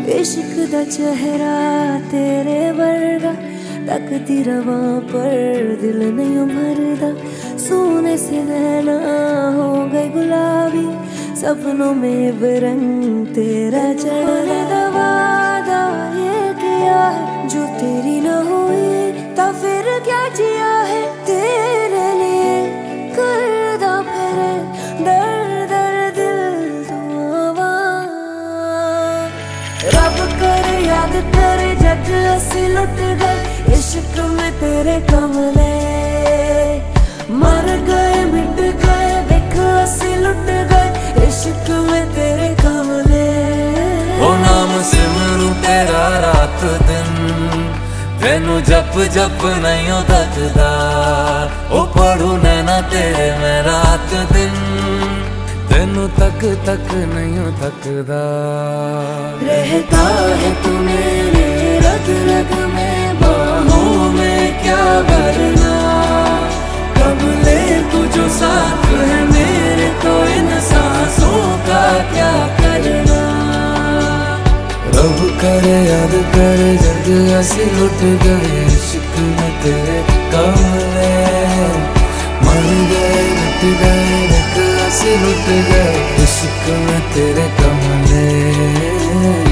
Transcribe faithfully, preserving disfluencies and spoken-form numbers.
इश्क दा चेहरा तेरे वर्गा तकती रवा पर दिल नहीं भरदा। सोने से नैना हो गए गुलाबी, सपनों में बेरंग तेरा चढ़ने दवादा ये किया है जो तेरी न हुई, तो फिर क्या जिया है तेरे लिए। करदा फिरे दर दर दिल दुआवा, रब करे याद करे जग असी लुट गए इश्क में तेरे कमले। मर गए मिट गए देख असी लुट गए इश्क में तेरे कमले। ओ नाम सिमरू तेरा रात दिन, तेनू जप जप नहीं हो थकदा। ओ पढ़ू नैना तेरे मैं रात दिन, तेनू तक तक नहीं हो थकदा। रहता है तू मेरे रग रग में, बाहों में क्या भरना। कब ले तू जो साथ है मेरे, तो इन सांसों का क्या करना। रब करे याद करे जग असी लुट गए इश्क में तेरे कमले। मर गए मिट गए देख असी लुट गए इश्क में तेरे कमले।